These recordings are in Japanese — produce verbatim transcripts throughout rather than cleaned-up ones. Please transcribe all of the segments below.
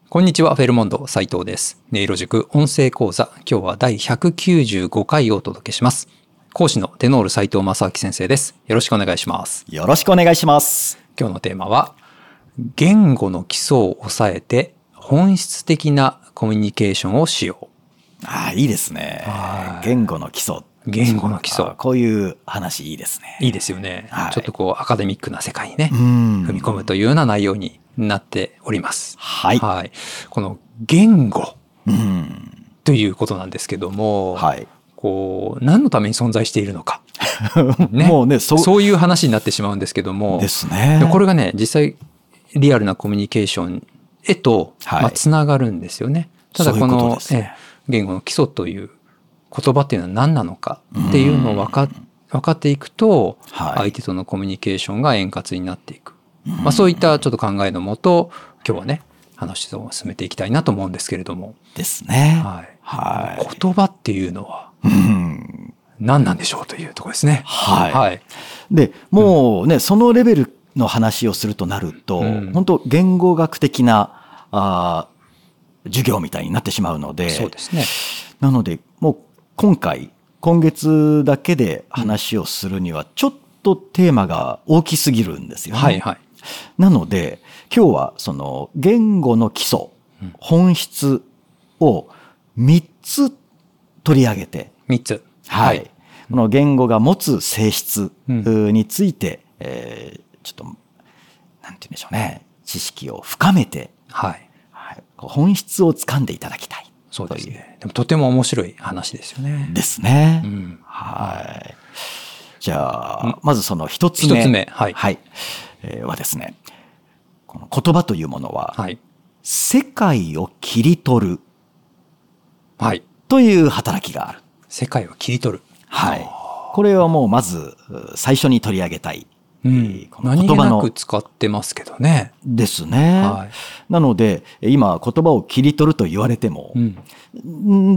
こんにちは、フェルモンド斉藤です。音色塾音声講座、今日はだいひゃくきゅうじゅうごかいをお届けします。講師のテノール斉藤正明先生です。よろしくお願いします。 よろしくお願いします。 今日のテーマは、言語の基礎を抑えて本質的なコミュニケーションをしよう。 ああ、いいですね。言語の基礎。 言語の基礎。 こういう話いいですね。 いいですよね。 はい、 ちょっとこうアカデミックな世界にね、踏み込むというような内容になっております。 はい。 はい、この言語ということなんですけども、はい、こう何のために存在しているのか、ね、もうねそ、そういう話になってしまうんですけども、 ですね。 これがね、実際リアルなコミュニケーションへと、はい、まあ、つながるんですよね。ただこのそういうえ言語の基礎という言葉っていうのは何なのかっていうのを分か、分かっていくと、はい、相手とのコミュニケーションが円滑になっていく。まあ、そういったちょっと考えのもと、今日はね、話を進めていきたいなと思うんですけれども。 ですね。 はい。 はい、 言葉っていうのは何なんでしょうというところですね。 はい。 はい、 で、もうね、うん、そのレベルの話をするとなると、うん、本当言語学的なあ授業みたいになってしまうので、 そうですね。 なので、もう今回、今月だけで話をするには、ちょっとテーマが大きすぎるんですよね。 はいはい。 なので、今日はその言語の基礎、本質をみっつ取り上げて、 みっつ。 はい。この言語が持つ性質について、うん、えー、ちょっと、なんて言うんでしょうね、知識を深めて、 はいはい、本質を掴んでいただきたい。 そうですね。でもとても面白い話ですよね。 ですね。 うん、 はい。じゃあ、まずその一つ目。 一つ目。はい。 はい。えー、はですね、この言葉というものは、 はい、 世界を切り取る。 はい。 という働きがある。 世界を切り取る。 はい。これはもうまず最初に取り上げたい。 うん、この言葉の何気なく使ってますけどね。 ですね。はい、なので今言葉を切り取ると言われても、うん、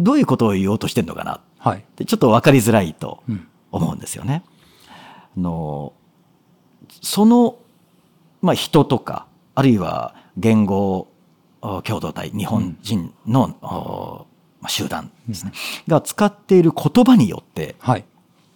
どういうことを言おうとしてるのかな、はい、ちょっと分かりづらいと思うんですよね。うん、あのその、まあ、人とかあるいは言語共同体日本人の、うん、集団ですね、うん、が使っている言葉によって、はい、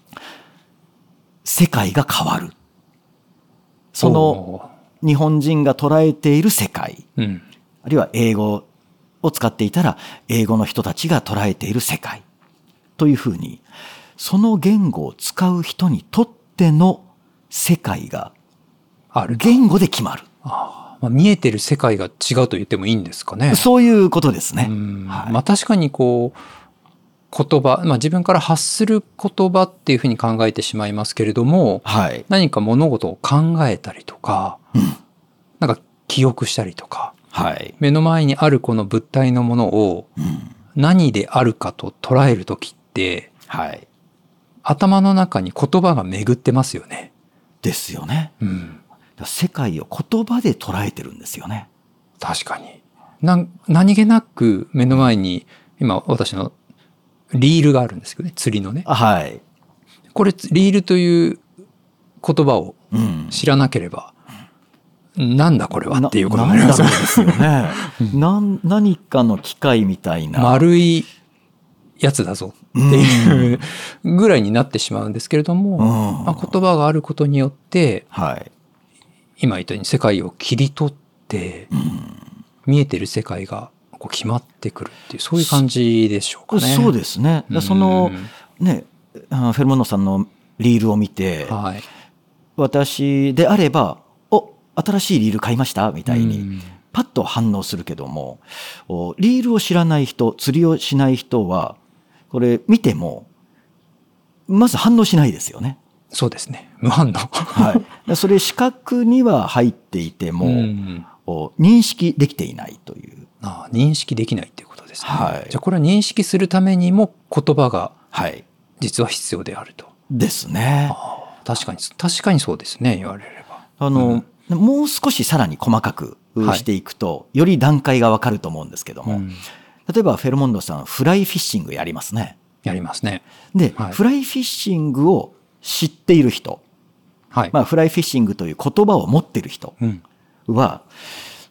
世界が変わる。その日本人が捉えている世界、うん、あるいは英語を使っていたら英語の人たちが捉えている世界というふうに、その言語を使う人にとっての世界が言語で決まる。 ああ、まあ、見えてる世界が違うと言ってもいいんですかね。 そういうことですね。 はい、まあ、確かにこう言葉、まあ、自分から発する言葉っていうふうに考えてしまいますけれども、はい、何か物事を考えたりとか、うん、なんか記憶したりとか、はい、目の前にあるこの物体のものを何であるかと捉えるときって、はい、頭の中に言葉が巡ってますよね。 ですよね。うん、世界を言葉で捉えてるんですよね。 確かに。な何気なく目の前に今私のリールがあるんですけどね、釣りのね。 はい。 これリールという言葉を知らなければ、うん、なんだこれはっていうことになりますよね。 ですよね。な何かの機械みたいな丸いやつだぞっていうぐらいになってしまうんですけれども、うんまあ、言葉があることによって、はい、今言ったように世界を切り取って、うん、見えてる世界がこう決まってくるっていう、そういう感じでしょうかね。 そうですね。そのね、フェルモンドさんのリールを見て、はい、私であれば、お、新しいリール買いましたみたいにパッと反応するけども、リールを知らない人、釣りをしない人はこれ見てもまず反応しないですよね。 そうですね。無反応。 はい。それ視覚には入っていても、認識できていないという。 ああ、認識できないということですね。 はい、 じゃあこれは認識するためにも言葉が実は必要であると。 ですね。 ああ、確かに確かにそうですね。言われれば。 あの、うん、もう少しさらに細かくしていくと、はい、より段階がわかると思うんですけども、うん、例えばフェルモンドさんフライフィッシングやりますね。 やりますね。 で、はい、フライフィッシングを知っている人、はい、まあフライフィッシングという言葉を持っている人は、うん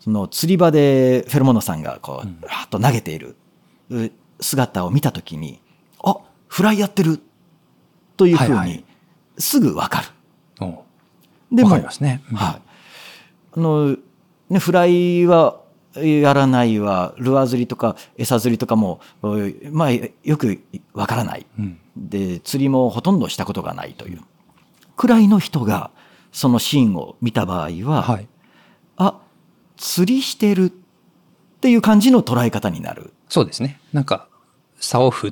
その釣り場でフェロモノさんがこう、うん、はっと投げている姿を見たときに、あ、フライやってるというふうにすぐ分かる。はいはい、でも、 分かりますね。うん、 はい。あの、ね、フライはやらないわ、ルアー釣りとか餌釣りとかも、まあ、よく分からない。うん、で、釣りもほとんどしたことがないというくらいの人が、そのシーンを見た場合は、はい、あ、釣りしてるっていう感じの捉え方になる。 そうですね。なんか、竿を振って、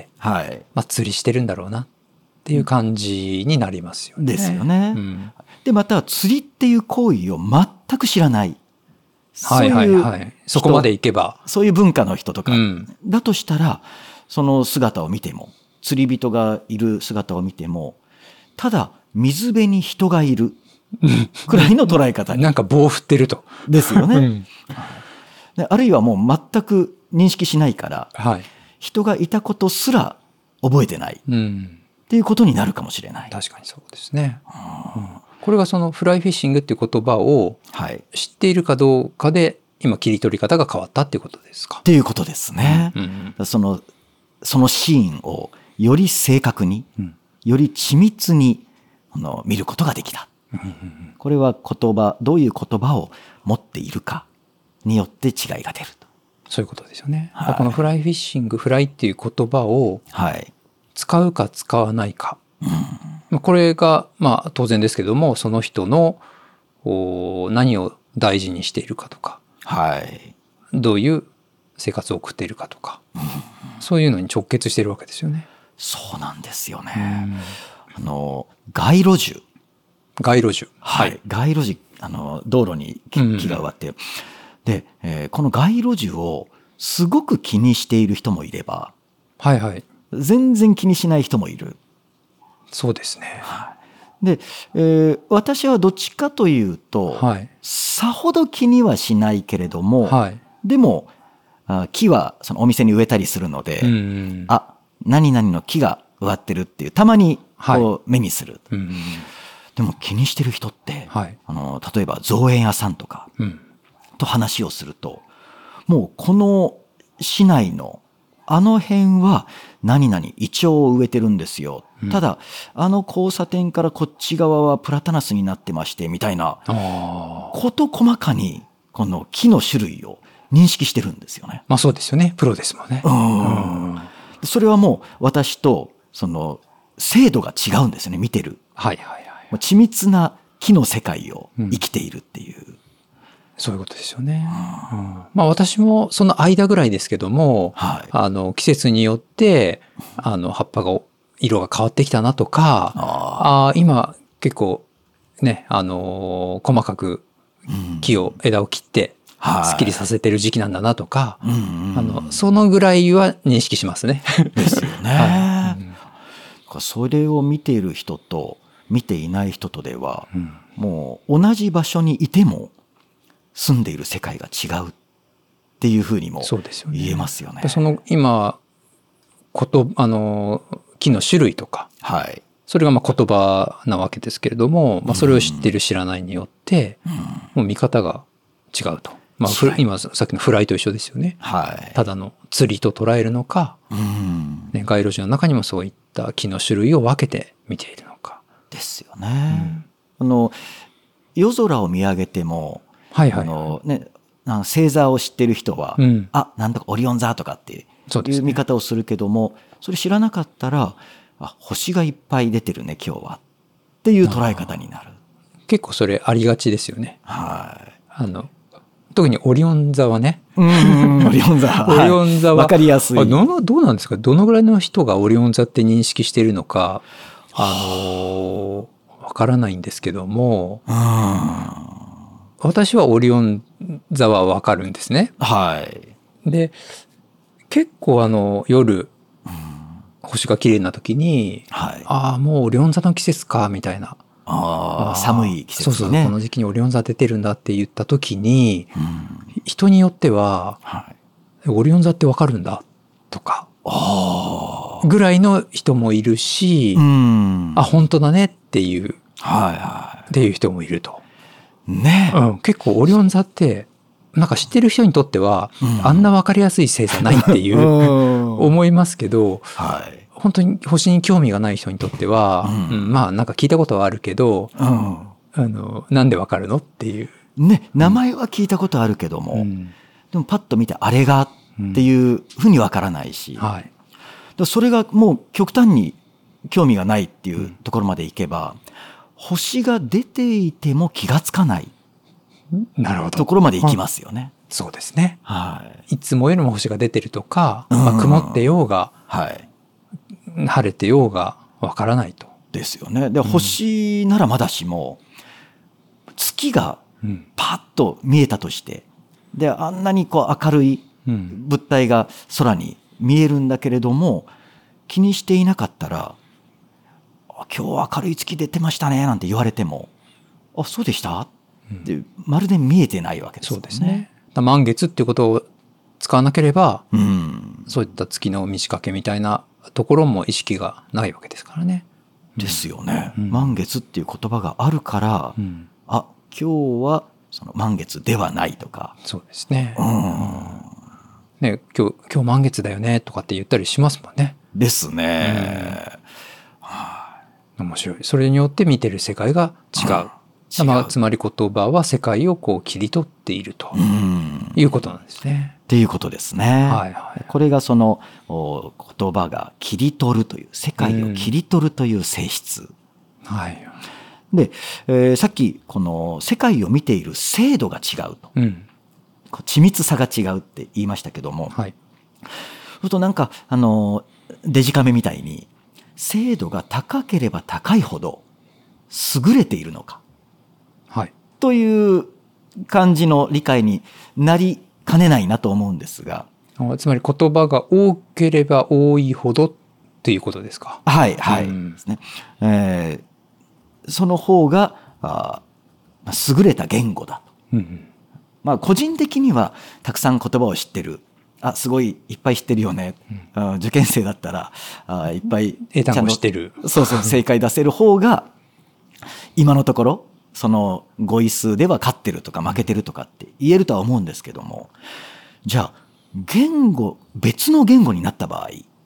はい、まあ、釣りしてるんだろうなっていう感じになりますよね。 ですよね。うん、で、また、釣りっていう行為を全く知らない。 はいはいはい。そこまで行けば。 そういう文化の人とか、うん、だとしたら、その姿を見ても、釣り人がいる姿を見ても、ただ、水辺に人がいるくらいの捉え方に。 なんか棒振ってると。 ですよね。うんで。あるいはもう全く認識しないから、はい、人がいたことすら覚えてない、うん、っていうことになるかもしれない。 確かにそうですね。うん、これがそのフライフィッシングっていう言葉を知っているかどうかで、今切り取り方が変わったっていうことですか。 っていうことですね。うんうん、その、そのシーンをより正確に、うん、より緻密にあの見ることができた。これは言葉、どういう言葉を持っているかによって違いが出ると。 そういうことですよね。はい、このフライフィッシング、フライっていう言葉を使うか使わないか。はい、これが、まあ当然ですけども、その人の何を大事にしているかとか、はい、どういう生活を送っているかとか、そういうのに直結しているわけですよね。 そうなんですよね。あの、街路樹。 街路樹。 はい。街路樹、あの、道路に木が植わって、うん、で、えー、この街路樹をすごく気にしている人もいれば、 はいはい。 全然気にしない人もいる。 そうですね。はい。で、えー、私はどっちかというと、はい、さほど気にはしないけれども、はい、でも、あ木はそのお店に植えたりするので、うんうん、あ、何々の木が植わってるっていう、たまにこう目にする。はい、うんうん、でも気にしてる人って、はい、あの例えば造園屋さんとかと話をすると、もうこの市内のあの辺は何々イチョウを植えてるんですよ、うん、ただあの交差点からこっち側はプラタナスになってましてみたいなこと細かにこの木の種類を認識してるんですよね。 まあそうですよね。プロですもんね。うん、 それはもう私とその精度が違うんですよね。見てる。 はいはいはい。 緻密な木の世界を生きているっていう。うん、 そういうことですよね。うん、まあ私もその間ぐらいですけども、はい、あの季節によってあの葉っぱが色が変わってきたなとか、ああ今結構ねあのー、細かく木を、うん、枝を切ってすっきりさせてる時期なんだなとか、はい、あのそのぐらいは認識しますね。 ですよね。はい、うん、それを見ている人と見ていない人とでは、うん、もう同じ場所にいても住んでいる世界が違うっていうふうにも言えますよね。 その今ことあの木の種類とか、はい、それがまあ言葉なわけですけれども、まあ、それを知ってる知らないによって、うん、もう見方が違うと。まあ、今さっきのフライと一緒ですよね。はい、ただの釣りと捉えるのか、うんね、街路樹の中にもそういった木の種類を分けて見ているのか。 ですよね。うん、あの夜空を見上げても、はいはい、あのね、あの星座を知ってる人は、うん、あ、なんとかオリオン座とかっていう見方をするけども、それ知らなかったら、あ、星がいっぱい出てるね今日はっていう捉え方になる。 結構それありがちですよね。はい。あの特にオリオン座はね。 うん、オリオン座。 オリオン座は。 わかりやすい。 ど, どうなんですか？どのぐらいの人がオリオン座って認識しているのか、あのー、わからないんですけども、うん、私はオリオン座はわかるんですね。はい。で、結構あの、夜、うん、星が綺麗な時に、はい、ああ、もうオリオン座の季節か、みたいな。 ああ、寒い季節ね。 そうそう、この時期にオリオン座出てるんだって言った時に、うん、人によっては、はい、オリオン座ってわかるんだとか、ぐらいの人もいるし、うん、あ、本当だねっていう、はいはい、っていう人もいると。ね、うん、結構オリオン座ってなんか知ってる人にとっては、うん、あんな分かりやすい星座ないっていう思いますけど、はい、本当に星に興味がない人にとっては、うんうん、まあなんか聞いたことはあるけど、うん、あのなんで分かるのっていう。 ね、名前は聞いたことあるけども、うん、でもパッと見てあれがっていうふうに分からないし、うんはい、それがもう極端に興味がないっていうところまでいけば、うん、星が出ていても気がつかないなるほどところまでいきますよね。 そうですね、はい、いつもよりも星が出てるとか、まあ、曇ってようが、はい、晴れてようが分からないと。 ですよね。で、星ならまだしも、月がパッと見えたとして、であんなにこう明るい物体が空に見えるんだけれども、気にしていなかったら、今日明るい月出てましたねなんて言われても、あ、そうでしたってまるで見えてないわけですよね。そうですね。 満月っていうことを使わなければ、うん、そういった月の満ち欠けみたいなところも意識がないわけですからね。 ですよね。うん、満月っていう言葉があるから、うん、あ、今日はその満月ではないとか。 そうですね。うん、ね、今日今日満月だよねとかって言ったりしますもんね。 ですね。 うん、はあ、面白い。それによって見てる世界が違う。うん、まあ、つまり言葉は世界をこう切り取っているということなんですね。 っていうことですね。はいはい、これがその言葉が切り取るという、世界を切り取るという性質。はい、で、えー、さっきこの世界を見ている精度が違うと、うん、緻密さが違うって言いましたけども、はい、そうするとなんかあのデジカメみたいに精度が高ければ高いほど優れているのか、はい、という感じの理解になりかねないなと思うんですが、 つまり言葉が多ければ多いほどっていうことですか。 はいはい、うん、ですね。えー、その方があ優れた言語だと。うんうん、まあ個人的にはたくさん言葉を知ってる。あ、すごいいっぱい知ってるよね。うん、受験生だったらあいっぱい英単語知ってる。 そうそう、正解出せる方が今のところその語彙数では勝ってるとか負けてるとかって言えるとは思うんですけども、じゃあ言語、別の言語になった場合、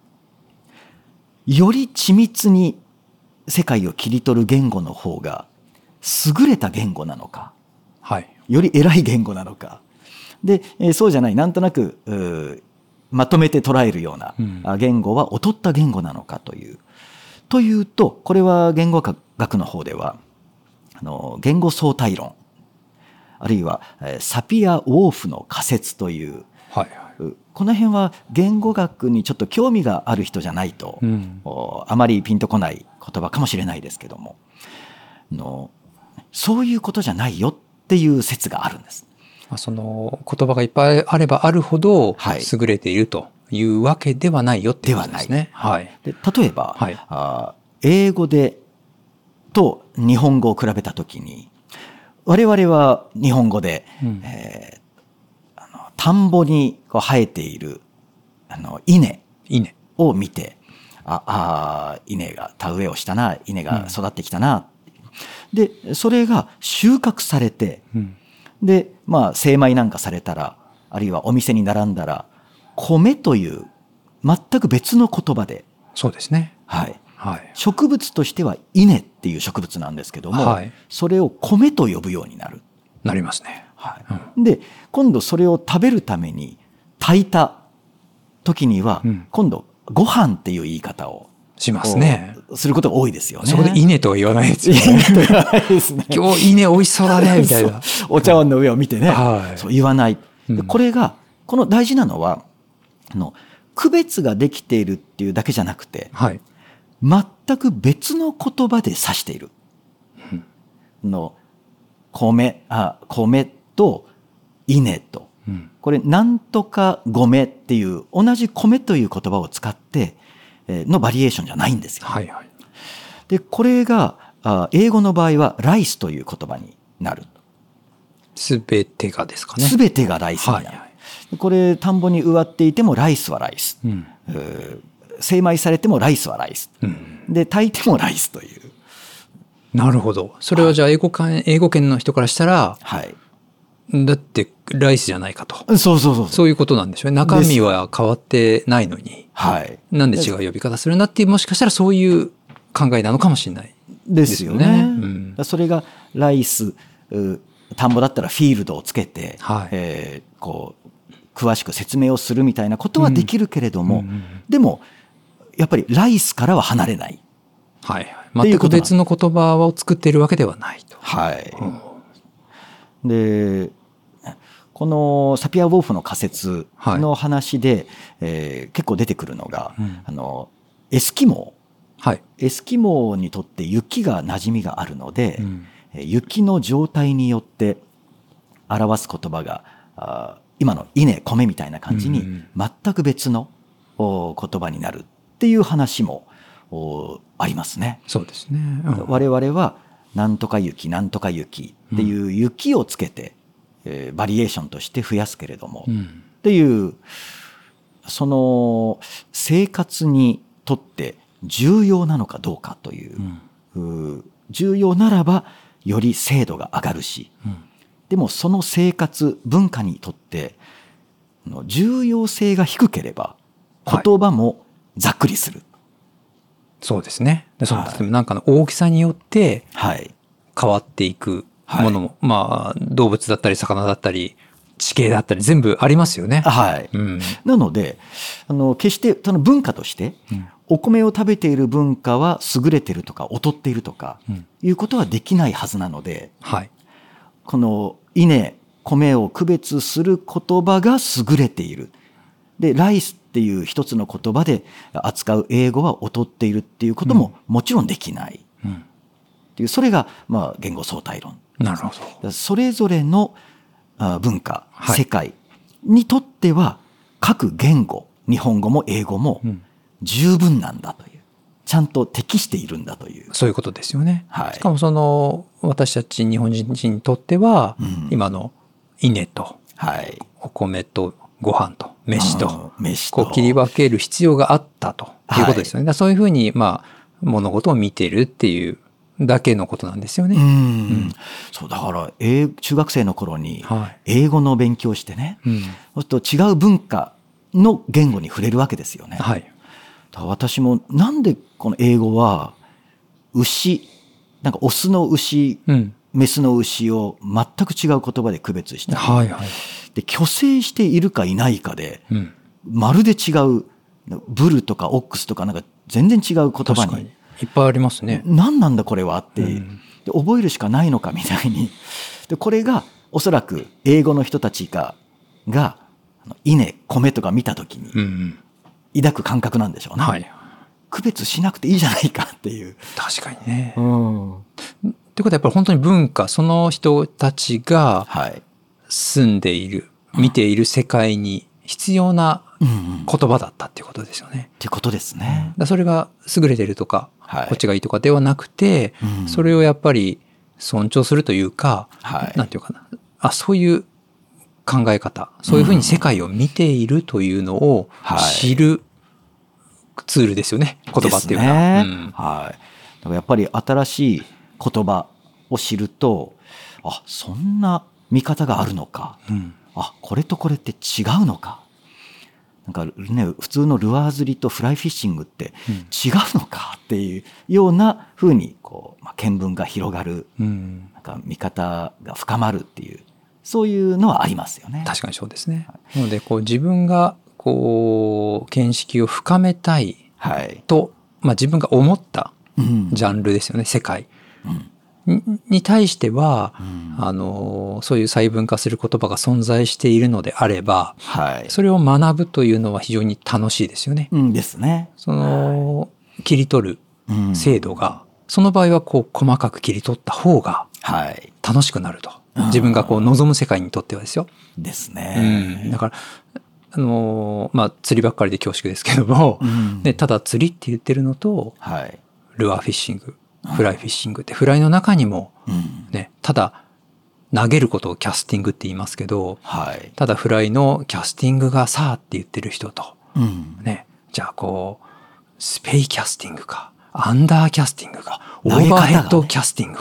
より緻密に世界を切り取る言語の方が優れた言語なのか、はい、より偉い言語なのかで、そうじゃない、なんとなくまとめて捉えるような言語は劣った言語なのかという、というと、これは言語学の方ではあの言語相対論、あるいはサピア・ウォーフの仮説という、はいはい、この辺は言語学にちょっと興味がある人じゃないと、うん、あまりピンとこない言葉かもしれないですけども、のそういうことじゃないよっていう説があるんです。 その言葉がいっぱいあればあるほど優れているというわけではないよっていうことですね。 はい、で例えば、はい、あ英語でと日本語を比べたときに、我々は日本語で、うんえー、あの田んぼにこう生えているあの稲を見て、ああ稲が田植えをしたな、稲が育ってきたな、うん、でそれが収穫されて、うん、でまあ精米なんかされたら、あるいはお店に並んだら米という全く別の言葉で、 そうですね、 はいはい、植物としては稲っていう植物なんですけども、はい、それを米と呼ぶようになる。 なりますね。 はいうん、で今度それを食べるために炊いた時には、うん、今度ご飯っていう言い方をしますね。 することが多いですよね。 そこで稲とは言わないですよね。稲と言わないですね。今日稲美味しそうだねみたいな。 お茶碗の上を見てね、はい、そう言わない。でこれがこの大事なのはあの区別ができているっていうだけじゃなくて、はい、全く別の言葉で指している、うん、の米あ米と稲と、うん、これなんとか米っていう同じ米という言葉を使ってのバリエーションじゃないんですよ、はいはい、でこれが英語の場合はライスという言葉になる。 すべてがですかね。 すべてがライスになる、はいはい、これ田んぼに植わっていてもライスはライス、うん、精米されてもライスはライス、うん、で炊いてもライスという。 なるほど。それはじゃあ英語圏、英語圏の人からしたら、はい、 だってライスじゃないかと。 そうそうそう。 そういうことなんでしょうね。中身は変わってないのに。はい。なんで違う呼び方するんだっていう、もしかしたらそういう考えなのかもしれないですよね。ですよね。うん、それがライス、田んぼだったらフィールドをつけて、はいえー、こう詳しく説明をするみたいなことはできるけれども、うんうんうん、でもやっぱりライスからは離れない。 はい、全く別の言葉を作っているわけではないと。 はい。うん、でこのサピア・ウォーフの仮説の話で、はいえー、結構出てくるのが、うん、あのエスキモー、はい、エスキモーにとって雪が馴染みがあるので、うん、雪の状態によって表す言葉があ今の稲米みたいな感じに全く別の言葉になるっていう話もありますね。 そうですね、 うん、我々はなんとか雪なんとか雪っていう雪をつけて、うんえー、バリエーションとして増やすけれども、うん、っていうその生活にとって重要なのかどうかという、うん、う重要ならばより精度が上がるし、うん、でもその生活文化にとって重要性が低ければ言葉もざっくりする、はい、 そうですね。その例えばなんかの大きさによって変わっていくものも、はい、まあ動物だったり魚だったり地形だったり全部ありますよね。 はい。うん、なのであの決してその文化として、うん、お米を食べている文化は優れているとか劣っているとか、うん、いうことはできないはずなので、はい、この稲米を区別する言葉が優れている。でライスっていう一つの言葉で扱う英語は劣っているっていうことももちろんできない、うん、っていうそれがまあ言語相対論。 なるほど。それぞれの文化、はい、世界にとっては各言語日本語も英語も十分なんだという、ちゃんと適しているんだという、 そういうことですよね。はい、しかもその私たち日本人にとっては、うん、今の稲とお米とご飯と飯とこう切り分ける必要があったということですよね。はい、そういうふうにまあ物事を見てるっていうだけのことなんですよね。うん、うん、 そうだから英中学生の頃に英語の勉強してね、はい、うん、そうすると違う文化の言語に触れるわけですよね。はい、だから私もなんでこの英語は牛なんかオスの牛、うん、メスの牛を全く違う言葉で区別したり、はいはい、で虚勢しているかいないかで、うん、まるで違うブルとかオックスとかなんか全然違う言葉にいっぱいありますね。 何なんだこれはって、うん、で覚えるしかないのかみたいに。でこれがおそらく英語の人たちがが稲米とか見た時に抱く感覚なんでしょうね。はい、区別しなくていいじゃないかっていう。 確かにね。うん、ってことはやっぱり本当に文化その人たちが住んでいる、はい、見ている世界に必要な言葉だったっていうことですよね。うんうん、 っていうことですね。 だそれが優れてるとか、はい、こっちがいいとかではなくて、うん、それをやっぱり尊重するというか、はい、なんていうかな、あ、そういう考え方、そういうふうに世界を見ているというのを知るツールですよね、はい、言葉っていうのは。ね、うん、 はい。だからやっぱり新しい言葉を知ると、あ、そんな見方があるのか、うん、あ、これとこれって違うのか。なんかね、普通のルアー釣りとフライフィッシングって違うのかっていうようなふうにこう、まあ、見聞が広がる、うん、なんか見方が深まるっていうそういうのはありますよね。 確かにそうですね。はい、なのでこう自分がこう見識を深めたいと、はい、まあ、自分が思ったジャンルですよね、うん、世界、うん、に対しては、うん、あのそういう細分化する言葉が存在しているのであれば、はい、それを学ぶというのは非常に楽しいですよね。 うん、ですね。 その、はい、切り取る精度が、うん、その場合はこう細かく切り取った方が楽しくなると、はい、自分がこう望む世界にとってはですよ。 ですね。 うん、だからあのまあ釣りばっかりで恐縮ですけども、うん、ね、ただ釣りって言ってるのと、はい、ルアーフィッシング、フライフィッシングってフライの中にも、ね、ただ投げることをキャスティングって言いますけど、はい、ただフライのキャスティングがさあって言ってる人と、うんね、じゃあこうスペイキャスティングかアンダーキャスティングかオーバーヘッドキャスティングか、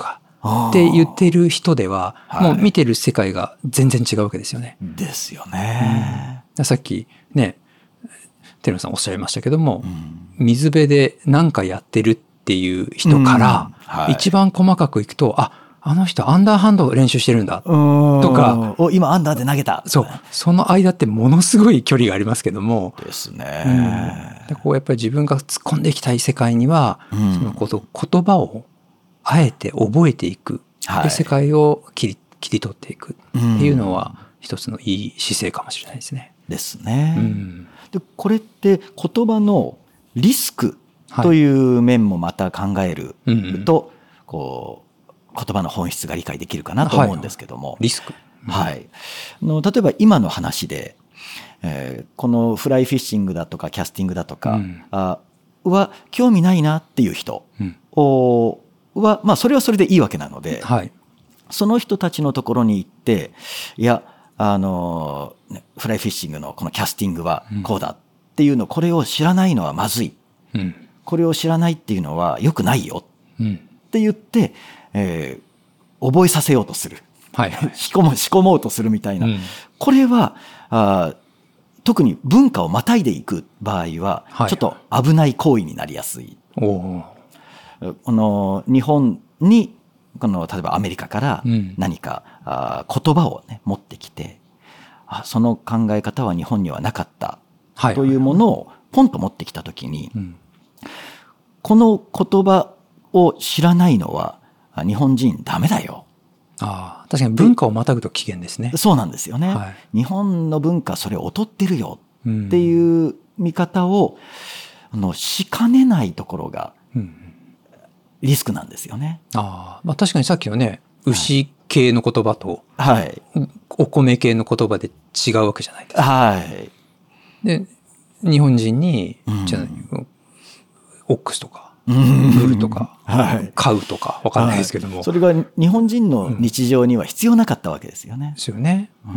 って言ってる人では、もう見てる世界が全然違うわけですよね。 ですよね。 うん、さっきね、テルさんおっしゃいましたけども、うん、水辺で何かやってるっていう人から、うんはい、一番細かくいくと、あ、あの人アンダーハンド練習してるんだとか、 お今アンダーで投げた。 そう、その間ってものすごい距離がありますけども。 ですね。 うん、でこうやっぱり自分が突っ込んでいきたい世界には、うん、そのこと言葉をあえて覚えていく、はい、で世界を切り切り取っていくっていうのは、一つのいい姿勢かもしれないですね。 ですね。うん、でこれって言葉のリスクという面もまた考えると、はいうんうん、こう言葉の本質が理解できるかなと思うんですけども、はい、 リスク、 うん、はいの例えば今の話で、えー、このフライフィッシングだとかキャスティングだとか、うん、あは興味ないなっていう人は、まあ、それはそれでいいわけなので、はい、その人たちのところに行っていやあのフライフィッシングのこのキャスティングはこうだっていうの、これを知らないのはまずい、うん、これを知らないっていうのは良くないよって言って、えー、覚えさせようとする、はいはい、仕込む、仕込もうとするみたいな、うん、これはあ特に文化をまたいでいく場合はちょっと危ない行為になりやすい、はいはい、この日本にこの例えばアメリカから何か、うん、あ言葉を、ね、持ってきて、あその考え方は日本にはなかったというものをポンと持ってきたときに、うん、この言葉を知らないのは日本人ダメだよ。 ああ、確かに文化をまたぐと危険ですね。 そうなんですよね、はい、日本の文化それ劣ってるよっていう見方を、うん、あのしかねないところが、うんリスクなんですよね。 あ、まあ、確かにさっきのね牛系の言葉と、 はい、 お米系の言葉で違うわけじゃないですか。 はい、 で日本人に、うん、じゃあオックスとかブルとか、はい、カウとか分かんないですけども、はい、 それが日本人の日常には必要なかったわけですよね。 ですよね。うん、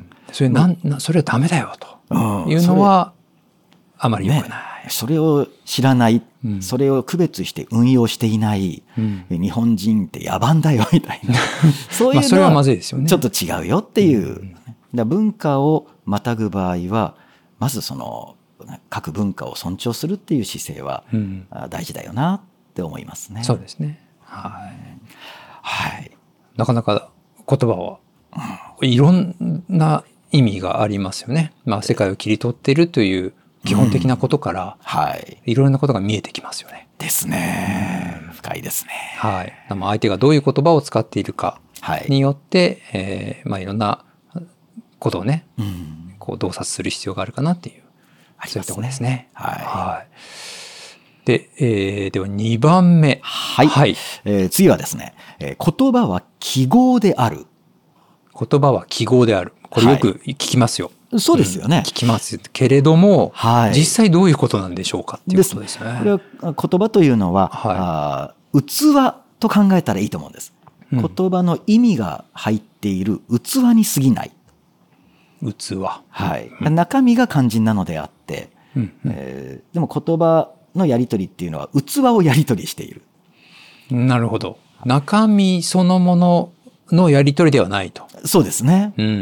それなんなそれはダメだよというのはあまり良くない。ね、 それを知らない、うん、それを区別して運用していない、うん、日本人って野蛮だよみたいなそういうのはちょっと違うよっていう、うん、だ文化をまたぐ場合はまずその各文化を尊重するっていう姿勢は大事だよなって思いますね。 そうですね。はい。 はい。 なかなか言葉は、うん、いろんな意味がありますよね。まあ世界を切り取っているという基本的なことから、うんはい、いろんなことが見えてきますよね。 ですね。深いですね。 はい。相手がどういう言葉を使っているかによって、はいえーまあ、いろんなことをね、うん、こう洞察する必要があるかなっていう、そういうところですね。はい。はい、で、えー、ではにばんめ。 はい。はいえー、次はですね、えー、言葉は記号である。 言葉は記号である。これよく聞きますよ。 はい、そうですよね、うん、 聞きますけれども、はい、実際どういうことなんでしょうかっていうことですね。 これは言葉というのは、はい、あ器と考えたらいいと思うんです、うん、言葉の意味が入っている器に過ぎない。 器、 はい、うん、中身が肝心なのであって、うんうんえー、でも言葉のやり取りっていうのは器をやり取りしている。 なるほど。中身そのもののやり取りではないと。 そうですね、 うんうん、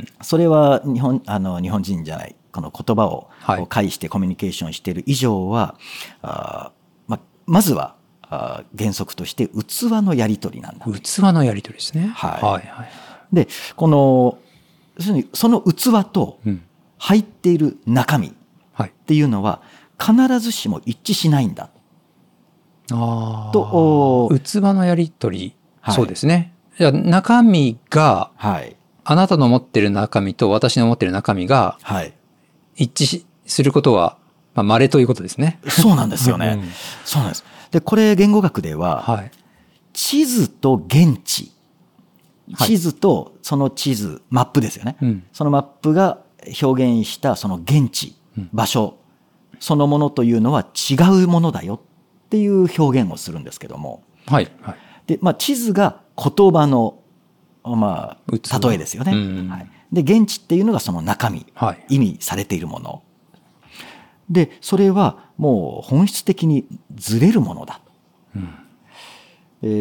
それは日本、あの日本人じゃないこの言葉を介してコミュニケーションしている以上は、はい、あま, まずはあ原則として器のやり取りなんだ。 器のやり取りですね、はいはいはい、 でこのその器と入っている中身っていうのは必ずしも一致しないんだ、 はい、と器のやり取り、はい、そうですね。じゃあ中身が、はい、あなたの持ってる中身と私の持ってる中身が一致することは、まあ、稀ということですね。 そうなんですよね、うん、そうなんです。でこれ言語学では、はい、地図と現地、地図とその地図マップですよね、うん、そのマップが表現したその現地、うん、場所そのものというのは違うものだよっていう表現をするんですけども、 はいはいでまあ、地図が言葉の、まあ、例えですよね、うんはい、で現地っていうのがその中身、はい、意味されているもので、それはもう本質的にずれるものだ、うんえー、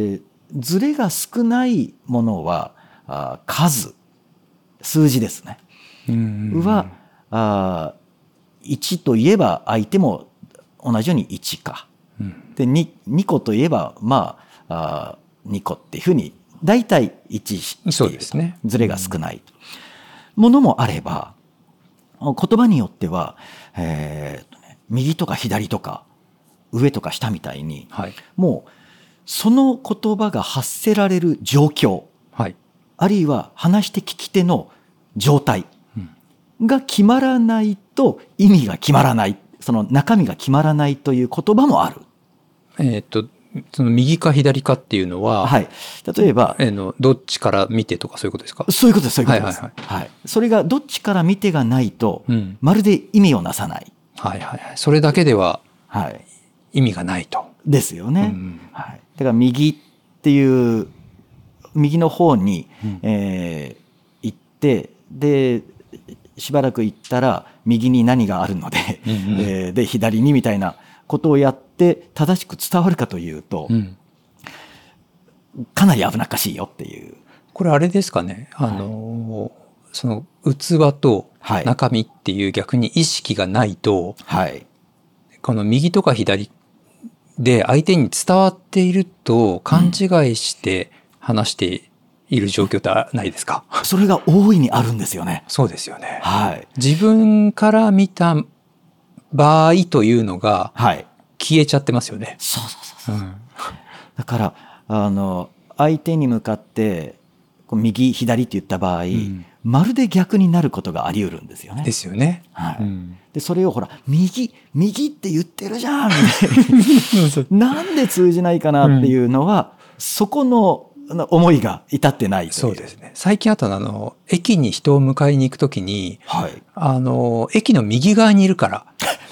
ズレが少ないものはあ数数字ですね。うんはあいちといえば相手も同じようにいちか、うん、で 2, 2個といえばまあ、あにこっていうふうに大体一致している。そうですね。ズレが少ない、うん、ものもあれば言葉によっては、えーとね、右とか左とか上とか下みたいに、はい、もうその言葉が発せられる状況、はい、あるいは話し手聞き手の状態が決まらないと意味が決まらない、その中身が決まらないという言葉もある。 えー、っとその右か左かっていうのは、はい、 例えば、 えー、のどっちから見てとかそういうことですか？ そういうことです、そういうことです。はいはいはいはい、それがどっちから見てがないと、うん、まるで意味をなさない。 はいはいはい。それだけでは意味がないと。 ですよね。うんはい、だから右っていう右の方に、うんえー、行ってでしばらく行ったら右に何があるので、うんうんえー、で左にみたいなことをやって正しく伝わるかというと、うん、かなり危なっかしいよっていう。 これあれですかね、あの、はい、その器と中身っていう逆に意識がないと、はい、この右とか左で相手に伝わっていると勘違いして話している状況ってないですか？ うん、それが大いにあるんですよね。 そうですよね。はい、自分から見た場合というのが消えちゃってますよね。はい、 そうそうそうそう、うん、だからあの相手に向かってこう右左って言った場合、うん、まるで逆になることがあり得るんですよね。 ですよね。 はいうん、でそれをほら右右って言ってるじゃんみたいななんで通じないかなっていうのは、うん、そこの思いが至ってないという。 そうですね。最近あとあの駅に人を迎えに行くときに、はい、あの駅の右側にいるから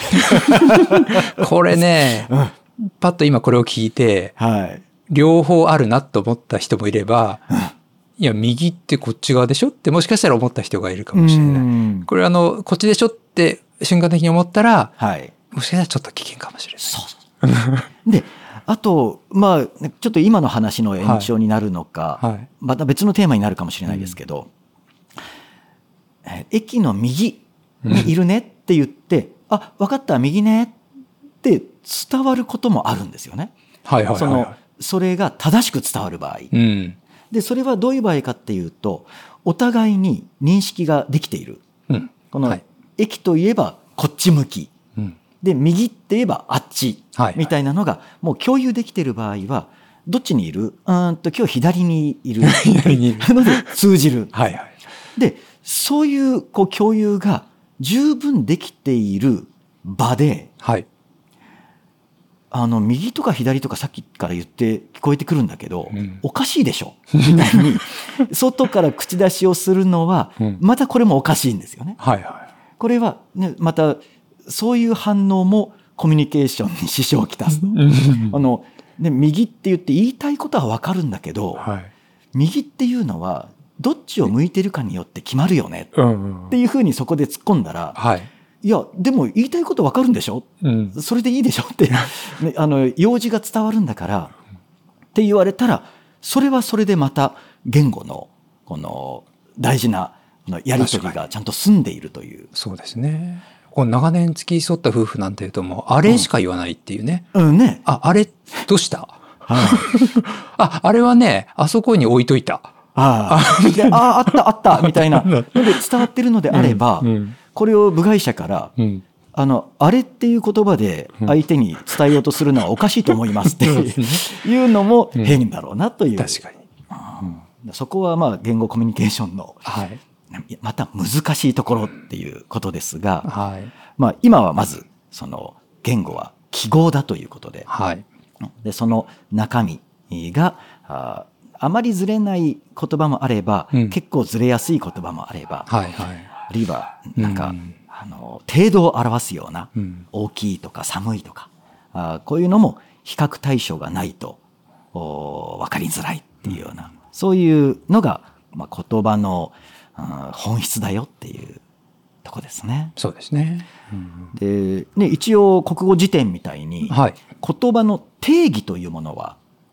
これね、うん、パッと今これを聞いて、はい、両方あるなと思った人もいれば、うん、いや右ってこっち側でしょってもしかしたら思った人がいるかもしれない。これあのこっちでしょって瞬間的に思ったら、はい、もしかしたらちょっと危険かもしれない。そうそうであとまあちょっと今の話の延長になるのか、はいはい、また別のテーマになるかもしれないですけど、うんえー、駅の右にいるねって言って、うん、あ分かった右ねって伝わることもあるんですよね。はいはいはいはい、そのそれが正しく伝わる場合、うん、でそれはどういう場合かっていうとお互いに認識ができている、うん、この、はい、駅といえばこっち向き、うん、で右って言えばあっち、はいはい、みたいなのがもう共有できている場合はどっちにいるうんと今日左にいるので通じる、はいはい、でそういう、こう共有が十分できている場で、はい、あの右とか左とかさっきから言って聞こえてくるんだけど、うん、おかしいでしょみたいに外から口出しをするのはまたこれもおかしいんですよね。はいはい、これは、ね、またそういう反応もコミュニケーションに支障をきたすとあの、ね、右って言って言いたいことは分かるんだけど、はい、右っていうのはどっちを向いてるかによって決まるよねっていうふうにそこで突っ込んだら、はいいやでも言いたいこと分かるんでしょ、うん、それでいいでしょって、ね、あの用事が伝わるんだからって言われたらそれはそれでまた言語のこの大事なやり取りがちゃんと済んでいるという。 そうですね。こう長年付き添った夫婦なんていうともうあれしか言わないっていうね。 うんうんね、 ああれどうした、はい、ああれはねあそこに置いといた。 ああでああったあったみたいなので伝わってるのであれば、うんうんこれを部外者から、うん、あのあれっていう言葉で相手に伝えようとするのはおかしいと思いますっていうのも変だろうなという、うん、確かに、うん、そこはまあ言語コミュニケーションの、はい、また難しいところっていうことですが、はいまあ、今はまずその言語は記号だということで、はい、でその中身が あ, あまりずれない言葉もあれば、うん、結構ずれやすい言葉もあれば、はいはいあるいはなんか、うん、あの程度を表すような、うん、大きいとか寒いとかあこういうのも比較対象がないと分かりづらいっていうような、うん、そういうのが、まあ、言葉の、うん、本質だよっていうとこですね。 そうですね、 うん、でね一応国語辞典みたいに、はい、言葉の定義というものは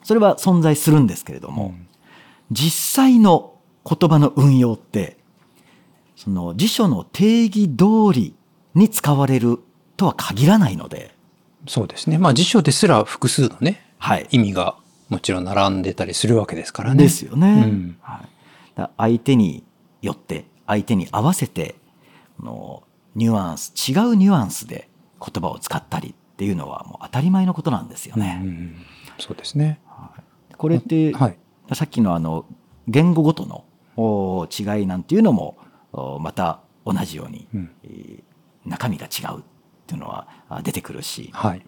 それは存在するんですけれども、うん、実際の言葉の運用ってその辞書の定義通りに使われるとは限らないので。 そうですね。まあ辞書ですら複数のね、 はい、 意味がもちろん並んでたりするわけですからね。 ですよね。うんはい、だ相手によって相手に合わせてのニュアンス違うニュアンスで言葉を使ったりっていうのはもう当たり前のことなんですよね。 うんうん、そうですね。 これって、はい、さっきのあの言語ごとの違いなんていうのもまた同じように、うんえー、中身が違うっていうのは出てくるし、 はい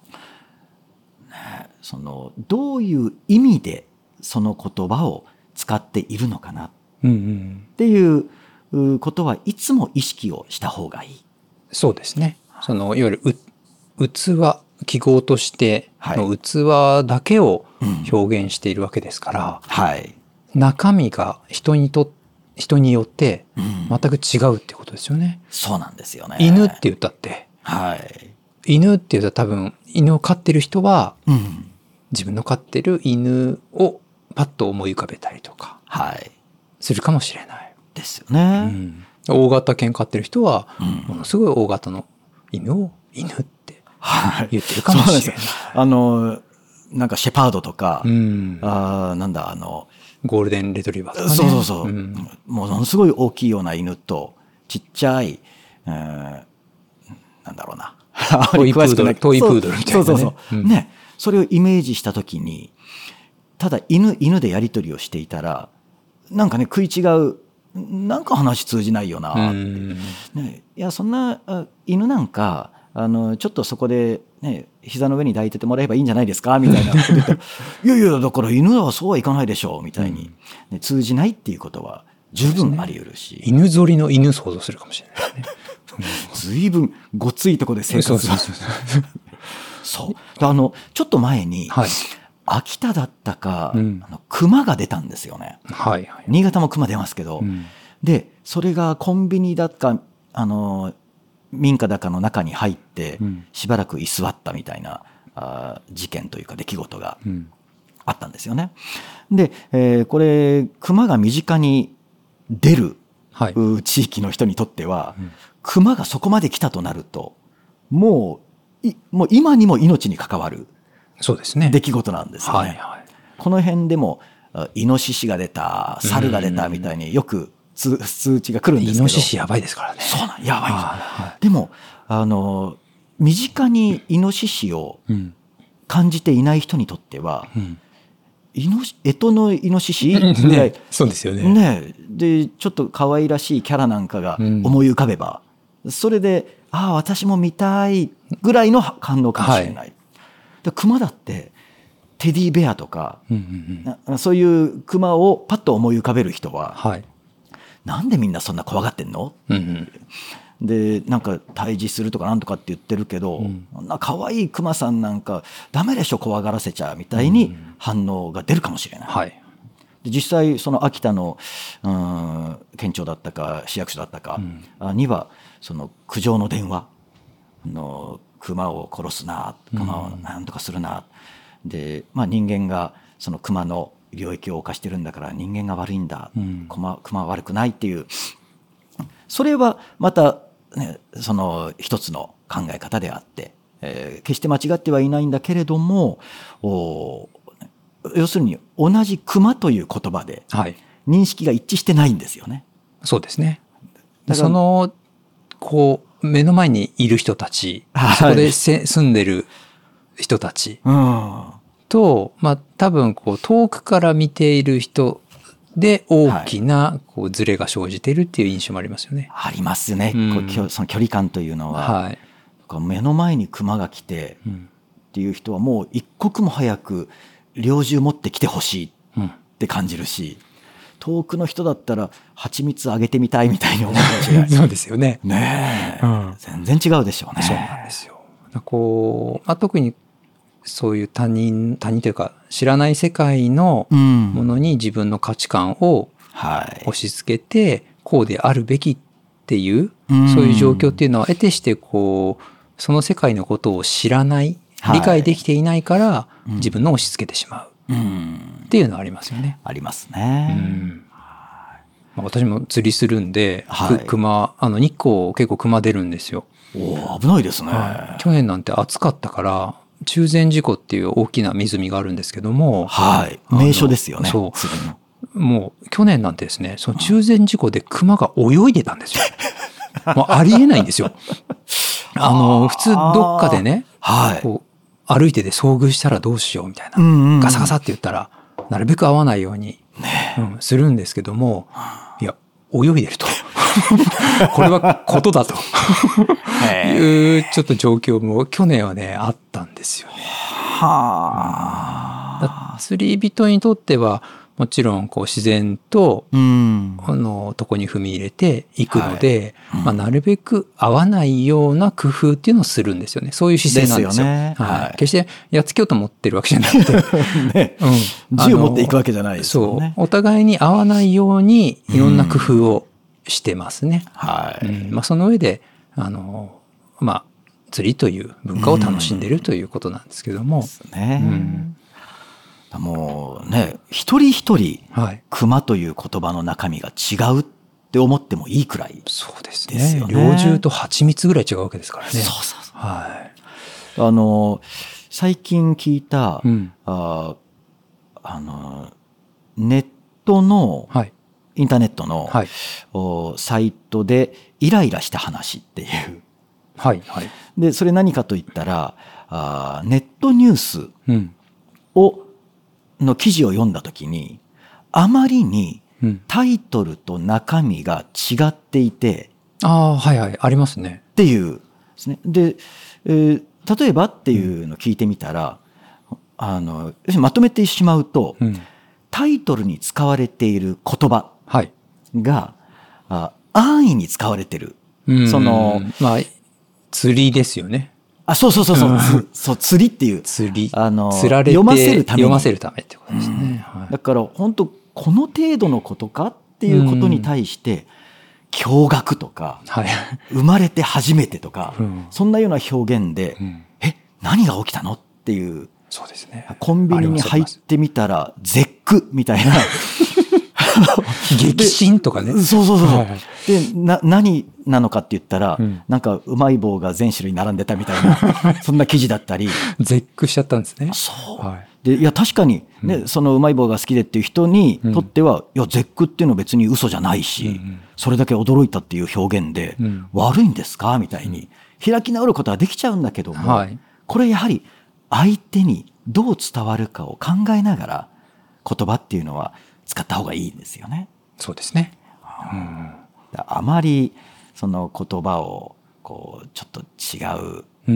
ね、そのどういう意味でその言葉を使っているのかなっていうことはいつも意識をした方がいい。 そうですね。そのいわゆるう器記号としての器だけを表現しているわけですから、 はい、 中身が人にと人によって全く違うってことですよね。 うん、そうなんですよね。 犬って言ったって、 はい、 犬って言ったら多分犬を飼ってる人は、 うん、 自分の飼ってる犬をパッと思い浮かべたりとかするかもしれない。はい、 ですよね。 うん、大型犬飼ってる人は、ものすごい大型の犬を犬って言ってるかもしれない。はい、 あのなんかシェパードとか、うん、あなんだあのゴールデンレトリバーとかね。 そうそうそう、うん、ものすごい大きいような犬とちっちゃい、えー、なんだろうなトイプードルトイプードルみたいなね。 そうそうそう、うん、ねそれをイメージしたときにただ犬犬でやり取りをしていたらなんかね食い違うなんか話通じないよな、うんね、いやそんな犬なんかあのちょっとそこでね膝の上に抱いててもらえばいいんじゃないですかみたいなこと言ったらいやいやだから犬はそうはいかないでしょうみたいに、ね、通じないっていうことは十分あり得るし、ね、 犬ぞりの犬想像するかもしれないね。 ずいぶんごついところで生活する。そうそうそうそうあのちょっと前に、はい、秋田だったか、うん、あの熊が出たんですよね。 はいはい、 新潟も熊出ますけど、うん、でそれがコンビニだかあの民家だかの中に入ってしばらく居座ったみたいな、うん、あ事件というか出来事があったんですよね。で、えー、これ熊が身近に出る、はい、地域の人にとっては、うん、熊がそこまで来たとなるともう、いもう今にも命に関わるそうですね出来事なんですよね。はいはい、この辺でもイノシシが出た猿が出たみたいによく通, 通知が来るんですけど、イノシシやばいですからね。 そうなんやばいです、はい、でもあの身近にイノシシを感じていない人にとっては、うん、イノシ干支のイノシシぐらい、 ね、そうですよね。 ねでちょっと可愛らしいキャラなんかが思い浮かべば、うん、それでああ私も見たいぐらいの反応かもしれない。はい、で熊だってテディベアとか、うんうんうん、そういう熊をパッと思い浮かべる人は、はい、なんでみんなそんな怖がってんの、うんうん、でなんか退治するとかなんとかって言ってるけど、うん、な可愛い熊さんなんかダメでしょ怖がらせちゃうみたいに反応が出るかもしれない。はい、で実際その秋田の、うん、県庁だったか市役所だったかには、その苦情の電話の熊を殺すな熊をなんとかするな、うん、で、まあ、人間がその熊の領域を侵してるんだから人間が悪いんだ、うん、熊, 熊は悪くないっていうそれはまた、ね、その一つの考え方であって、えー、決して間違ってはいないんだけれどもお要するに同じ熊という言葉で認識が一致してないんですよね。 はい、そうですね。そのこう目の前にいる人たち、はい、そこでせ住んでる人たち、うんと、まあ、多分こう遠くから見ている人で大きなこうズレが生じているっていう印象もありますよね。 ありますね、うん、こうその距離感というのは、はい、目の前に熊が来てっていう人はもう一刻も早く猟銃持ってきてほしいって感じるし、うん、遠くの人だったら蜂蜜あげてみたいみたいに思うかもしれない。 そうですよね。 ねえ、うん、全然違うでしょうね。 そうなんですよ。こう、まあ、特にそういう他人他人というか知らない世界のものに自分の価値観を押し付けてこうであるべきっていうそういう状況っていうのは得てしてこうその世界のことを知らない理解できていないから自分の押し付けてしまうっていうのはありますよね。 ありますね。うんまあ、私も釣りするんで、はい、熊あの日光結構熊出るんですよ。 お危ないですね、 はい。去年なんて暑かったから中禅寺湖っていう大きな湖があるんですけども、 はい、名所ですよね。 そうもう去年なんてですね、その中禅寺湖で熊が泳いでたんですよ。もうありえないんですよ。あの普通どっかでね、はい、こう歩いてて遭遇したらどうしようみたいな、うんうんうん、ガサガサって言ったらなるべく会わないように、ねうん、するんですけども、いや泳いでるとこれはことだというちょっと状況も去年はねあったんですよね。はあ、釣り人にとってはもちろんこう自然と、うん、あのとこに踏み入れていくので、はいうんまあ、なるべく合わないような工夫っていうのをするんですよね。そういう姿勢なんですよ。ですよねはいはい、決してやっつけようと思ってるわけじゃなくて、 ねうん、銃を持っていくわけじゃないですよね。 そうお互いに合わないようにいろんな工夫をしてますね。うんはいうんまあ、その上であの、まあ、釣りという文化を楽しんでいるということなんですけども。うんですねうんもうね、一人一人、はい、熊という言葉の中身が違うって思ってもいいくらいですよね。 そうですね。猟銃と蜂蜜ぐらい違うわけですからね。 そうそうそう。はい。あの、最近聞いた、うん、ああの、ネットの、はい、インターネットの、はい、おサイトでイライラした話っていう。はいはい。で、それ何かと言ったら、あネットニュースを、うんの記事を読んだときにあまりにタイトルと中身が違っていて、 うん、ああはいはいありますねっていうですね。で、えー、例えばっていうのを聞いてみたら、うん、あのまとめてしまうと、うん、タイトルに使われている言葉が、はい、あ安易に使われてる、 うん、そのまあ釣りですよね。 あ、そうそうそうそう、うん、そう釣りっていう釣りあの釣られて読ませるために読ませるためってことですね、 うんはい、だから本当この程度のことかっていうことに対して驚愕とか、はい、生まれて初めてとか、うん、そんなような表現で、うん、え何が起きたのっていうそうですねコンビニに入ってみたら絶句みたいな激震とかね。 そうそうそう。はいはい、でな何なのかって言ったら、うん、なんかうまい棒が全種類並んでたみたいなそんな記事だったり。 絶句しちゃったんですね。 そう。はい、でいや確かにね、うん、そのうまい棒が好きでっていう人にとっては、うん、いや絶句っていうのは別に嘘じゃないし、うんうん、それだけ驚いたっていう表現で、うん、悪いんですかみたいに開き直ることはできちゃうんだけども、はい、これやはり相手にどう伝わるかを考えながら言葉っていうのは使った方がいいんですよね。 そうですね。 うん、あまりその言葉をこうちょっと違う、うん、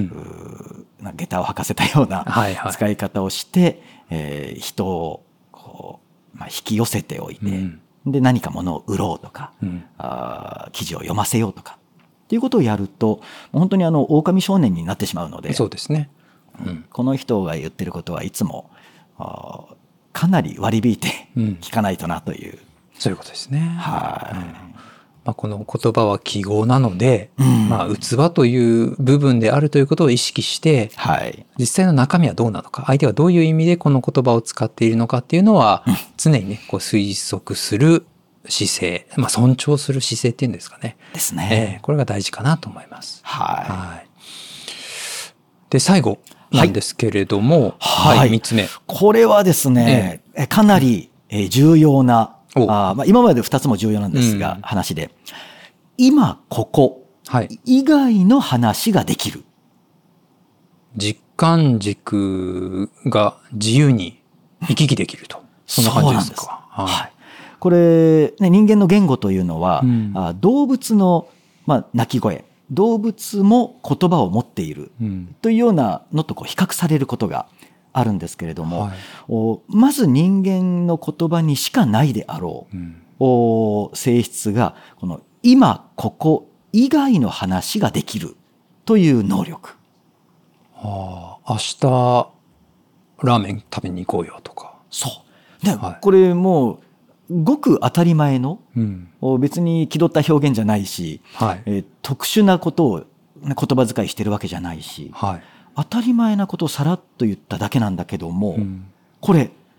う下駄を履かせたような使い方をして、はいはいえー、人をこう、まあ、引き寄せておいて、うん、で何か物を売ろうとか、うん、あ記事を読ませようとかっていうことをやると本当にあの狼少年になってしまうので。 そうですね。 うん、この人が言ってることはいつもあかなり割り引いて聞かないとなという、うん、 そういうことですね。はい、うんまあ、この言葉は記号なので、うんまあ、器という部分であるということを意識して、はい、実際の中身はどうなのか相手はどういう意味でこの言葉を使っているのかっていうのは、うん、常にねこう推測する姿勢、まあ、尊重する姿勢っていうんですかね。 ですね。 えー、これが大事かなと思います。 はい、 はい、で最後なんですけれども、はい、はい、みっつめ。 これはですね、ええ、かなり重要な、あまあ、今までふたつも重要なんですが、うん、話で、今ここ以外の話ができる。 実感軸が自由に行き来できると。そんな感じですか。 はいはい、これ、ね、人間の言語というのは、うん、あ動物の、まあ、鳴き声。動物も言葉を持っているというようなのとこう比較されることがあるんですけれども、はい、おまず人間の言葉にしかないであろう、うん、お性質がこの今ここ以外の話ができるという能力。 はあ、明日ラーメン食べに行こうよとか。 そうで、はい、これもうごく当たり前の、うん、別に気取った表現じゃないし、はいえー、特殊なことを言葉遣いしてるわけじゃないし、はい、当たり前なことをさらっと言っただけなんだけども、うん、これ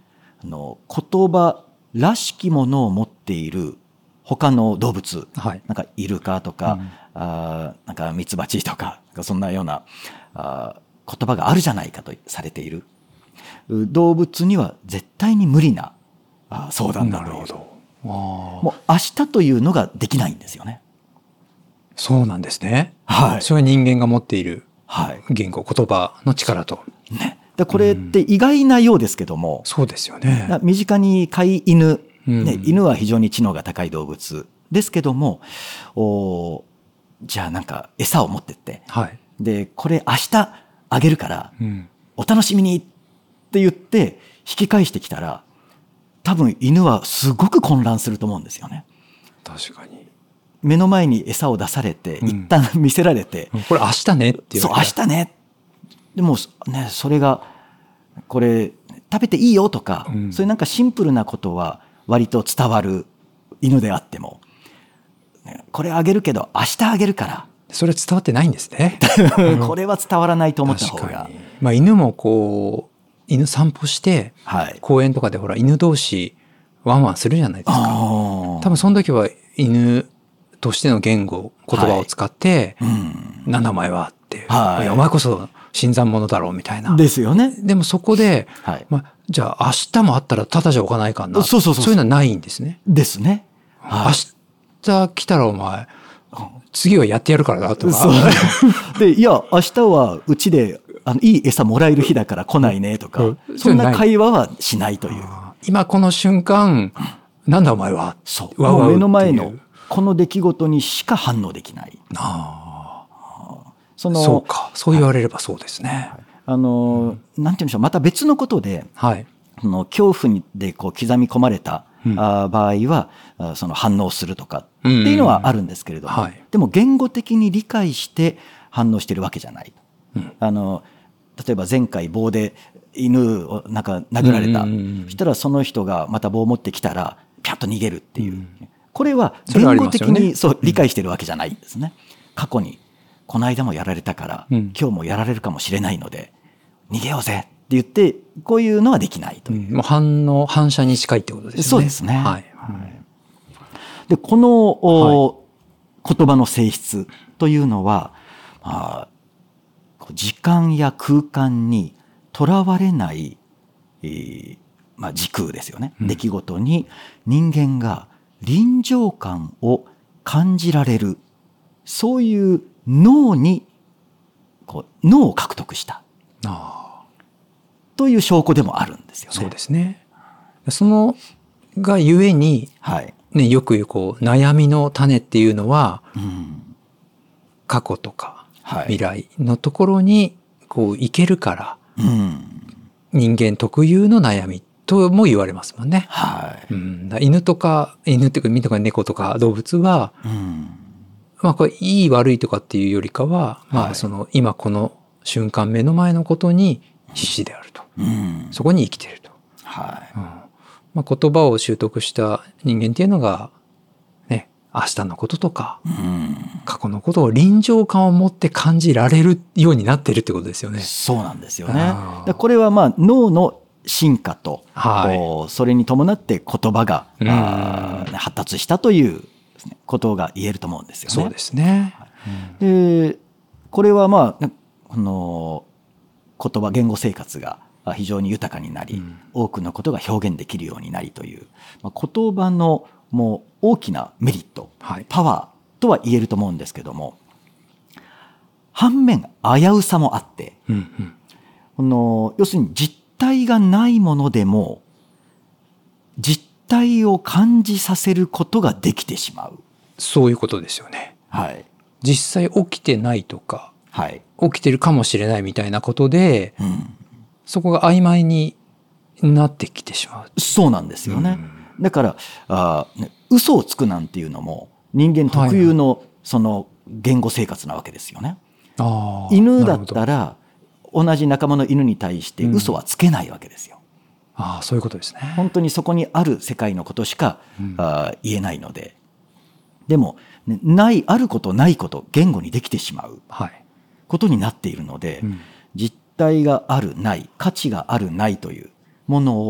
の言葉らしきものを持っている他の動物、はい、なんかイルカとか、うん、あなんかミツバチとかそんなようなあ言葉があるじゃないかとされている動物には絶対に無理なあ相談だという。なるほど。もう明日というのができないんですよね。 そうなんですね。 はい。 それは人間が持っている言語、はい、言葉の力と。 ね。でこれって意外なようですけども。 うん、そうですよね。 身近に飼い犬、ね、うん、犬は非常に知能が高い動物ですけども、おじゃあなんか餌を持ってって、はい、でこれ明日あげるから、うん、お楽しみにって言って引き返してきたら、多分犬はすごく混乱すると思うんですよね。 確かに。 目の前に餌を出されて、うん、一旦見せられて、 これ明日ねっていう。 そう、明日ね。でもね、それがこれ食べていいよとか、うん、そういうなんかシンプルなことは割と伝わる犬であっても、これあげるけど明日あげるから。 それ伝わってないんですね。 これは伝わらないと思った方が。 まあ、犬もこう犬散歩して、はい、公園とかでほら犬同士ワンワンするじゃないですか。多分その時は犬としての言語言葉を使って、はい、うん、なんだお前はって、はい、いやお前こそ新参者だろうみたいな。 ですよね。 でもそこで、はい、まあ、じゃあ明日もあったらただじゃおかないかな。そうそうそう。そういうのはないんですね。 ですね。 はい、明日来たらお前次はやってやるからなとか。そうでいや明日はうちであのいい餌もらえる日だから来ないねとか、うん、そんな会話はしないという。 今この瞬間、なんだお前は。 そう。もう目の前のこの出来事にしか反応できない。ああ。そのそうか。そう言われればそうですね。はい、 あの、うん、なんて言うんでしょう。また別のことで、はい、その恐怖でこう刻み込まれた、うん、場合はその反応するとかっていうのはあるんですけれども、はい、でも言語的に理解して反応してるわけじゃない。うん、あの例えば前回棒で犬をなんか殴られた、うんうんうん、そしたらその人がまた棒を持ってきたらピャッと逃げるっていう、うん、これは言語的にそう、ね、理解してるわけじゃないんですね。過去にこの間もやられたから、うん、今日もやられるかもしれないので逃げようぜって言ってこういうのはできないという、 うん、もう反応反射に近いってことですね。 そうですね、はいはい、でこの、はい、言葉の性質というのは、まあ時間や空間にとらわれない、えーまあ、時空ですよね、うん、出来事に人間が臨場感を感じられる、そういう脳にこう脳を獲得したという証拠でもあるんですよね。 そうですね。そのがゆえに、はいね、よく言うこう悩みの種っていうのは、うん、過去とか未来のところにこう行けるから、うん、人間特有の悩みとも言われますもんね。はいうん、だ犬とか犬っていうか犬とか猫とか動物は、うん、まあこれいい悪いとかっていうよりかは、まあその今この瞬間目の前のことに必死であると、うん、そこに生きていると、はいうんまあ、言葉を習得した人間っていうのが明日のこととか、うん、過去のことを臨場感を持って感じられるようになってるってことですよね。 そうなんですよね。これはまあ脳の進化と、はい、それに伴って言葉が、うん、発達したということが言えると思うんですよね。 そうですね。 でこれはまあこの言葉言語生活が非常に豊かになり、うん、多くのことが表現できるようになりという、まあ、言葉のもう大きなメリット、はい、パワーとは言えると思うんですけども、反面危うさもあって、うんうん、この要するに実体がないものでも実体を感じさせることができてしまう。 そういうことですよね。はい、実際起きてないとか、はい、起きてるかもしれないみたいなことで、うん、そこが曖昧になってきてしまう。 そうなんですよね。うんだからあ、ね、嘘をつくなんていうのも人間特有のその言語生活なわけですよね。はい、犬だったら同じ仲間の犬に対して嘘はつけないわけですよ。 うん、ああ、そういうことですね。 本当にそこにある世界のことしか、うん、あ言えないので。でも、ね、ないあることないこと言語にできてしまうことになっているので、はいうん、実体があるない価値があるないというものを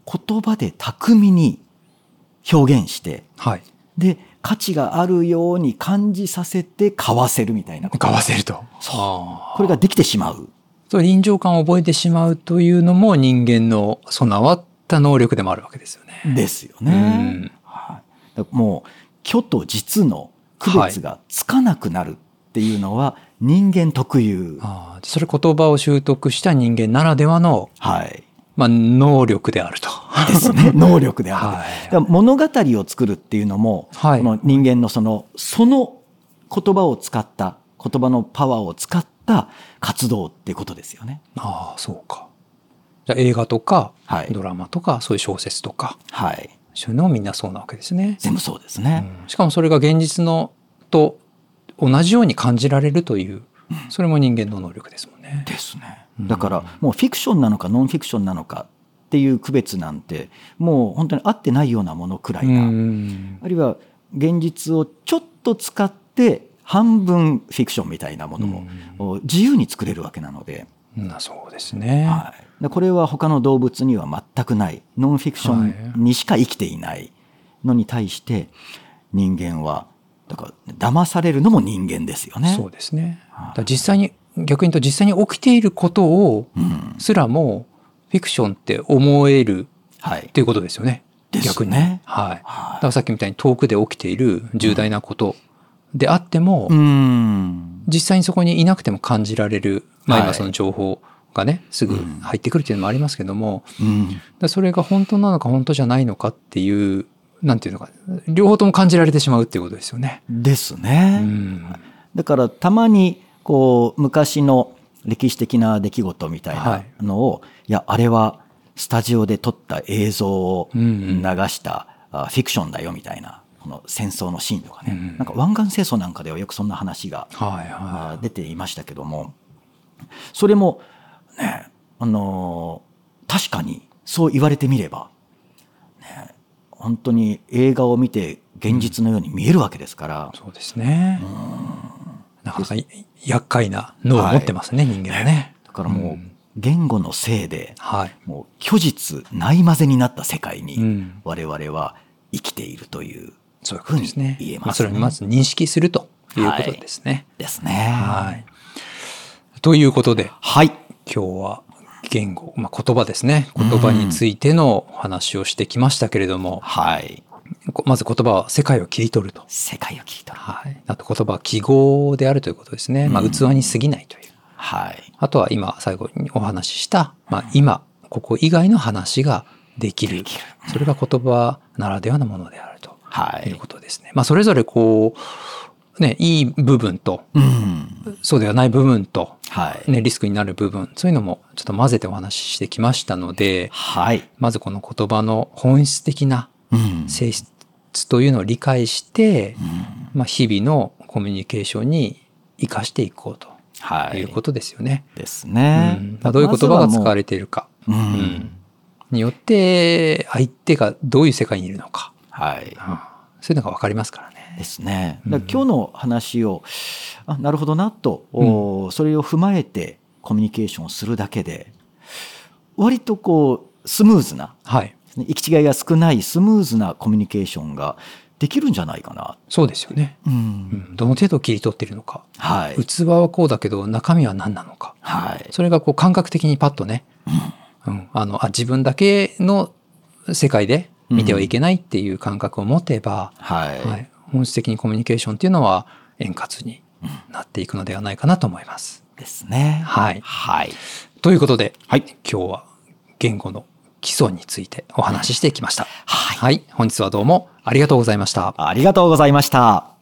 言葉で巧みに表現して、 はい、 で価値があるように感じさせて買わせるみたいなこと。 買わせると。 そうこれができてしまう。 そう臨場感を覚えてしまうというのも人間の備わった能力でもあるわけですよね。 ですよね。はい、もう虚と実の区別がつかなくなるっていうのは人間特有。 ああ、それ言葉を習得した人間ならではの、 はいまあ、能力であると。 ですね。能力である。はい、だ物語を作るっていうのも、はい、この人間のそのその言葉を使った言葉のパワーを使った活動っていうことですよね。 ああ、そうか。じゃあ映画とか、 はい、 ドラマとかそういう小説とか、 はい、 そういうのもみんなそうなわけですね。 全部そうですね。 うん、しかもそれが現実のと同じように感じられるという、それも人間の能力ですもんね。 ですね。だからもうフィクションなのかノンフィクションなのかっていう区別なんてもう本当に合ってないようなものくらいな、あるいは現実をちょっと使って半分フィクションみたいなものも自由に作れるわけなので、 なそうですね、 はい、これは他の動物には全くないノンフィクションにしか生きていないのに対して人間はだから騙されるのも人間ですよね。 そうですね。だ実際に逆に言うと実際に起きていることをすらもフィクションって思えるっていうことですよね。 はい、 逆にね。 はい。だからさっきみたいに遠くで起きている重大なことであっても、うん、実際にそこにいなくても感じられる、まあ今その情報がね、すぐ入ってくるっていうのもありますけども、うん、だそれが本当なのか本当じゃないのかっていう、なんていうのか、両方とも感じられてしまうっていうことですよね。 ですね。うん、だからたまにこう昔の歴史的な出来事みたいなのを、はい、いやあれはスタジオで撮った映像を流したフィクションだよみたいな、この戦争のシーンとかね、うん、なんか湾岸戦争なんかではよくそんな話が出ていましたけども、それもね、あの確かにそう言われてみれば、ね、本当に映画を見て現実のように見えるわけですから、 うん、そうですね。うんなかなか厄介な脳を持ってますね、はい、人間はね。 だからもう言語のせいで、はい、もう虚実ないまぜになった世界に我々は生きているというふうに言えますね。 まあ、それをまず認識するということですね。 はい、ですね。 はい。ということで、 はい、 今日は言語、まあ、言葉ですね。言葉についての話をしてきましたけれども、 はい。 まず言葉は世界を切り取ると。 世界を切り取る。 はい。あと言葉は記号であるということですね。まあ、器に過ぎないという。 はい。 あとは今最後にお話しした、まあ、今ここ以外の話ができる。それが言葉ならではのものであるということですね。はい、まあ、それぞれこうね、いい部分と、うん、そうではない部分と、はいね、リスクになる部分、そういうのもちょっと混ぜてお話ししてきましたので、 はい、 まずこの言葉の本質的な性質というのを理解して、うんまあ、日々のコミュニケーションに生かしていこうということですよね。 はい、ですね。 うんまあ、どういう言葉が使われているか、うんうん、によって相手がどういう世界にいるのか、 はいうん、 そういうのが分かりますからね。 ですね。だから今日の話を、うん、あなるほどなと、うん、それを踏まえてコミュニケーションをするだけで割とこうスムーズな、 はい行き違いが少ないスムーズなコミュニケーションができるんじゃないかな。 そうですよね。うん、どの程度切り取っているのか、 はい、 器はこうだけど中身は何なのか、 はい、 それがこう感覚的にパッとね、うんうん、あのあ自分だけの世界で見てはいけないっていう感覚を持てば、 うんはいはい、本質的にコミュニケーションっていうのは円滑になっていくのではないかなと思います。 ですね。 はい。 はい、 ということで、 はい、 今日は言語の基礎についてお話ししてきました。 はい。 はい。本日はどうもありがとうございました。 ありがとうございました。